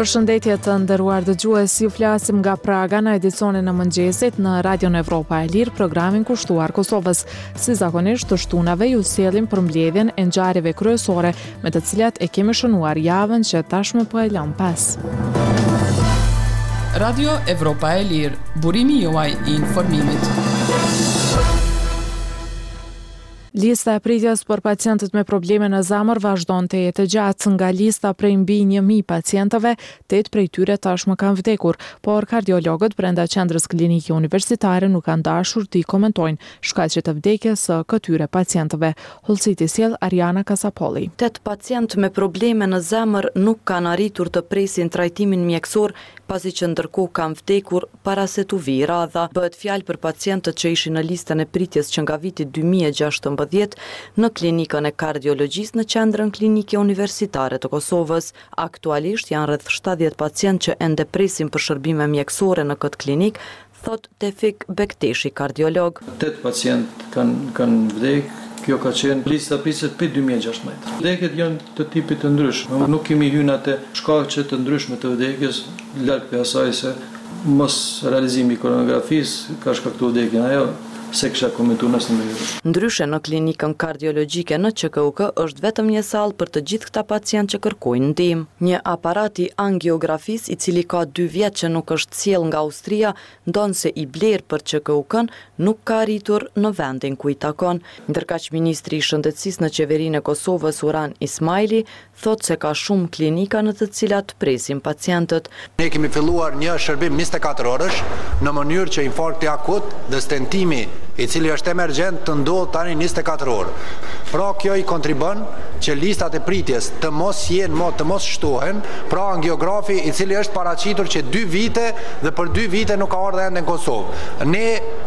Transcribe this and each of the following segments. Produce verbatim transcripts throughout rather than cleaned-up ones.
Përshëndetje të nderuar dëgjues, ju flasim nga Praga në edicionin e mëngjesit në Radion Evropa e Lirë, programin kushtuar Kosovës. Si zakonisht të shtunave ju sjellim për mbledhjen e ngjarjeve kryesore me të cilat e kemi shënuar javën që tashmë po e lëm pas. Radio Evropa e Lirë, burimi juaj i informimit. Lista e pritjes për pacientët me probleme në zamër vazhdon të jetë gjatë. Nga lista prej mbi një mijë pacientëve, tetë prej tyre tashmë kanë vdekur, por kardiologët brenda qendrës klinike universitare nuk kanë dashur të komentojnë shkaqet e vdekjes së këtyre pacientëve. Hollësiti sjell Ariana Kasapolli. Tetë pacient me probleme në zemër nuk kanë arritur të presin trajtimin mjekësor, pasi që ndërkohë kanë vdekur para se t'u vijë radha. Bëhet fjalë për pacientët që ishin në listën e pritjes që nga viti dy mijë e gjashtëmbëdhjetë në klinikën e kardiologjisë në qendrën klinike universitare të Kosovës. Aktualisht janë rreth shtatëdhjetë pacientë që ende presin për shërbime mjekësore në këtë klinikë, thot Tefik Bekteshi, kardiolog. Tetë pacientë kanë kanë vdekur. Kjo ka qenë lista pritjes për dy mijë e gjashtëmbëdhjetë. Vdekjet janë të tipit të ndryshëm. Nuk kemi hyrë atë shkaqe të ndryshme të vdekjes, larg për asaj se mos realizimi i koronografisë ka shkaktuar vdekjen ajo. Se kisha komentuar nësë në mënyrë. Ndryshe në klinikën kardiologjike në Q K U K është vetëm një sallë për të gjithë këta pacientë që kërkojnë ndihmë. Një aparat i angiografisë i cili ka dy vjet që nuk është sjell nga Austria, ndonse i bler për Q K U K-n, nuk ka arritur në vendin ku i takon. Ndërkaq ministri i shëndetësisë në qeverinë e Kosovës Uran Ismaili thot se ka shumë klinika në të cilat presin pacientët. Ne kemi filluar një shërbim njëzet e katër orësh në mënyrë që infarkti akut dhe stentimi i cili është emergjent të ndodhë tani njëzet e katër orë. Pra kjo i kontribon që listat e pritjes të mos jenë, mo, të mos shtohen, pra angiografi i cili është paraqitur që dy vite dhe për dy vite nuk ka ardhur ende në Kosovë. Ne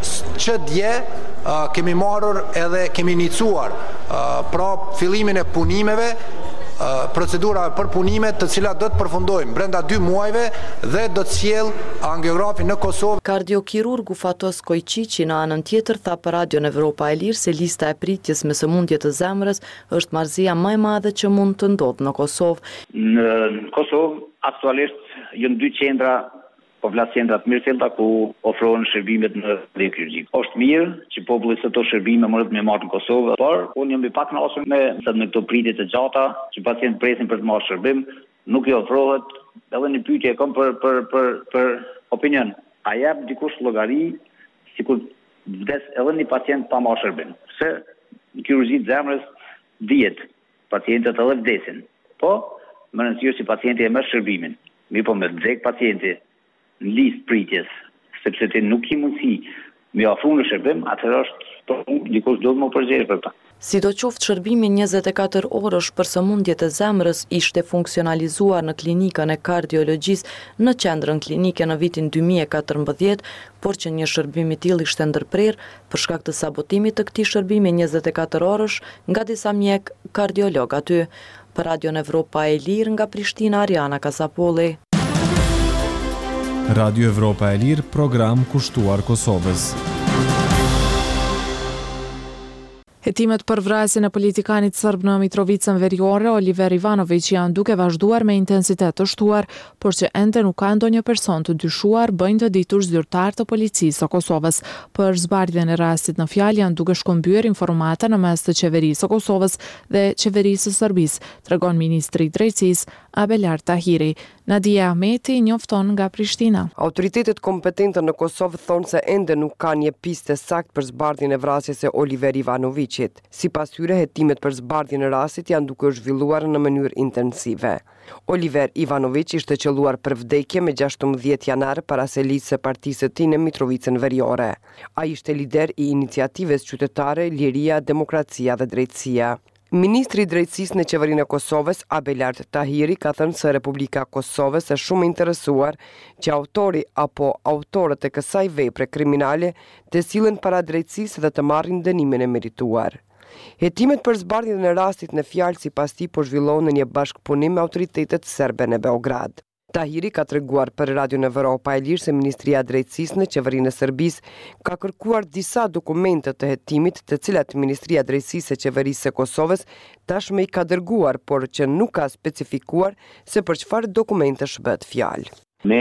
që dje uh, kemi marrur edhe kemi inicuar uh, pra fillimin e punimeve, Uh, procedura për punime të cilat do të përfundojmë brenda dy muajve dhe do të sjell angiografi në Kosovë. Kardiokirurgu Fatos Kojqiqi në anën tjetër tha për Radion Evropa e Lirë se lista e pritjes me sëmundje të zemrës është marrëzia më e madhe që mund të ndodhë në Kosovë. Në Kosovë aktualisht janë dy qendra, po flas qendra të mirëfillta ku ofrohen shërbimet në kirurgji. Është mirë që populli së to shërbime morët me marrë në Kosovë, por unë jam i pakënaqur me se me këto pritje të gjata që pacientë presin për të marrë shërbim, nuk i ofrohet. Edhe një pyetje kam për për për për opinion. A jep dikush llogari sikur vdes edhe një pacient pa marrë shërbim? Se në kirurgji të zemrës dihet pacientët edhe vdesin. Po, më rëndësishëm që pacienti e merr shërbimin. Mirë po me vdek pacienti në listë pritjes, sepse ti nuk ki mundësi me ofru në shërbim, atëherë është dikush do të më përgjigjë për ta. Sidoqoftë shërbimi njëzet e katër orësh për sëmundjet e zemrës ishte funksionalizuar në klinikën e kardiologjisë në qendrën klinike në vitin dy mijë e katërmbëdhjetë, por që një shërbim i tillë ishte ndërprer për shkak të sabotimit të këtij shërbimi njëzet e katër orësh nga disa mjek kardiolog aty. Për Radion Evropa e Lirë nga Prishtina, Ariana Kasapolli. Radio Evropa e Lirë, program kushtuar Kosovës. Hetimet për vrasjen e politikanit serb në Mitrovicën Veriore, Oliver Ivanović, janë duke vazhduar me intensitet të shtuar, por që ende nuk ka ndonjë person të dyshuar, bëjnë të ditur zyrtar të policisë së Kosovës. Për zbardhjen e rastit në fjalë janë duke shkëmbyer informata në mes të qeverisë së Kosovës dhe qeverisë së Serbisë, tregon ministri i drejtësisë Abelar Tahiri. Nadia Ahmeti njofton nga Prishtina. Autoritetet kompetente në Kosovë thonë se ende nuk ka një pistë sakt për zbardhjen e vrasjes së Oliver Ivanovićit. Sipas tyre, hetimet për zbardhjen e rastit janë duke zhvilluar në mënyrë intensive. Oliver Ivanović ishte qelluar për vdekje me gjashtëmbëdhjetë janar para se listë së partisë së tij në Mitrovicën Veriore. Ai ishte lider i iniciativës qytetare Liria, Demokracia dhe Drejtësia. Ministri i drejtësisë në qeverinë e Kosovës, Abelar Tahiri, ka thënë se Republika e Kosovës është shumë interesuar që autori apo autorët e kësaj vepre kriminale të sillen para drejtësisë dhe të marrin dënimin e merituar. Hetimet për zbardhjen e rastit në fjalë sipas tij po zhvillohen në një bashkëpunim me autoritetet serbe në Beograd. Tahiri ka treguar për Radio Evropa e Lirë se Ministria e Drejtësisë në Qeverinë e Serbisë ka kërkuar disa dokumente të hetimit, të cilat Ministria e Drejtësisë e Qeverisë së Kosovës tashmë i ka dërguar, por që nuk ka specifikuar se për çfarë dokumentesh bëhet fjalë. Ne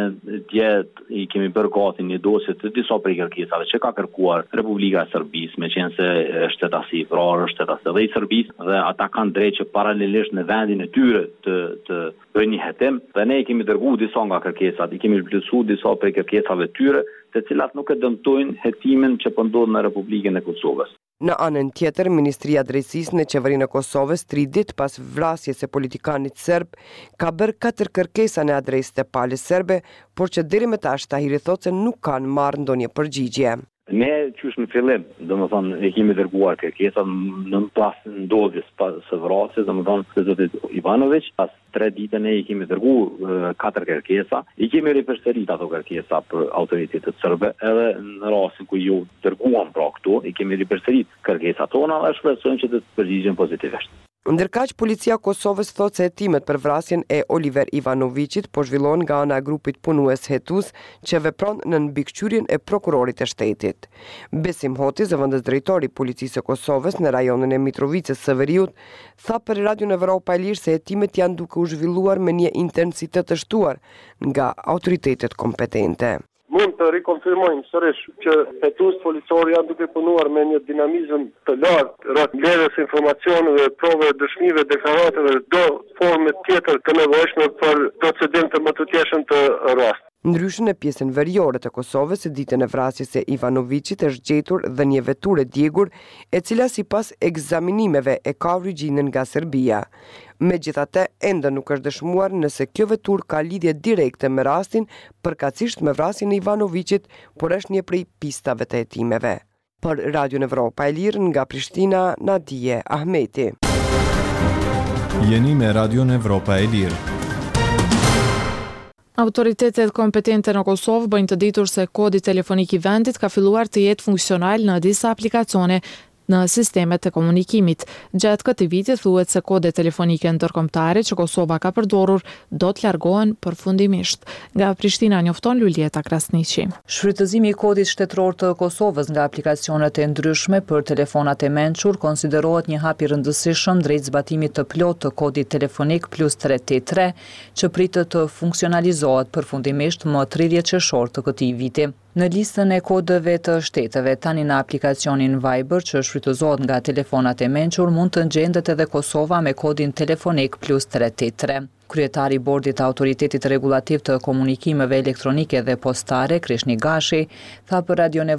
dje i kemi bërë gati një dosje të disa prej kërkesave që ka kërkuar Republika e Serbisë, me qenë se shtetasi i vrarë, shtetasi edhe i Serbisë, dhe ata kanë drejt që paralelisht në vendin e tyre të të bëjnë një hetim, dhe ne i kemi dërguar disa nga kërkesat, i kemi plotësuar disa prej kërkesave tyre, të cilat nuk e dëmtojnë hetimin që po ndodh në Republikën e Kosovës. Në anën tjetër, Ministria e Drejtësisë në Qeverinë e Kosovës, tri ditë pas vrasjes së politikanit serb, ka bërë katër kërkesa në adresë të palës serbe, por që deri më tash Tahiri thotë se nuk kanë marrë ndonjë përgjigje. Ne qysh në fillim, do më thonë, e kemi dërguar kërkesa në pas ndodhjes pas së vrasjes, do më thonë, se zotit Ivanović, pas tre ditë ne i kemi dërguar katër kërkesa, i kemi ripërsërit ato kërkesa për autoritetet serbe, edhe në rastin ku ju dërguam pra këtu, i kemi ripërsërit kërkesat tona dhe shpresojmë që të përgjigjen pozitivisht. Ndërkaq, policia e Kosovës thotë se hetimet për vrasjen e Oliver Ivanovićit po zhvillohen nga ana e grupit punues hetues që vepron në mbikëqyrjen e prokurorit të shtetit. Besim Hoti, zëvendës drejtori i policisë së Kosovës në rajonin e Mitrovicës së Veriut, tha për Radio Evropa e Lirë se hetimet janë duke u zhvilluar me një intensitet të shtuar nga autoritetet kompetente. Mund të rikonfirmojmë sërish që hetues policorë janë duke punuar me një dinamizëm të lartë rreth mbledhjes informacioneve, provave, dëshmive, deklaratave, do forme tjetër të nevojshme për procedim të më të tjeshëm të rast. Ndryshën e pjesën veriore të Kosovës, ditën e vrasjes së Ivanovićit është gjetur dhe një veturë e djegur, e cila sipas ekzaminimeve e ka origjinën nga Serbia. Megjithatë, ende nuk është dëshmuar nëse kjo veturë ka lidhje direkte me rastin, përkatësisht me vrasjen e Ivanovićit, por është një prej pistave të hetimeve. Për Radio Evropa e Lirë nga Prishtina, Nadije Ahmeti. Jeni me Radio Evropa e Lirë. Autoritetet kompetente në Kosovë bëjnë të ditur se kodi telefonik i vendit ka filluar të jetë funksional në disa aplikacione në sistemet e komunikimit. Gjatë këtij viti thuhet se kodet telefonike ndërkombëtare që Kosova ka përdorur do të largohen përfundimisht. Nga Prishtina njofton Lulieta Krasniqi. Shfrytëzimi i kodit shtetëror të Kosovës nga aplikacionet e ndryshme për telefonat e mençur konsiderohet një hap i rëndësishëm drejt zbatimit të plotë të kodit telefonik plus tre te tre, që pritet të funksionalizohet përfundimisht më tridhjetë qershor të këtij viti. Në listën e kodeve të shteteve, tani në aplikacionin Viber që shfrytëzohet nga telefonat e mençur, mund të gjendet edhe Kosova me kodin telefonik plus tre te tre. Kryetari i bordit të Autoritetit Rregullativ të Komunikimeve Elektronike dhe Postare, Krishni Gashi, tha për Radio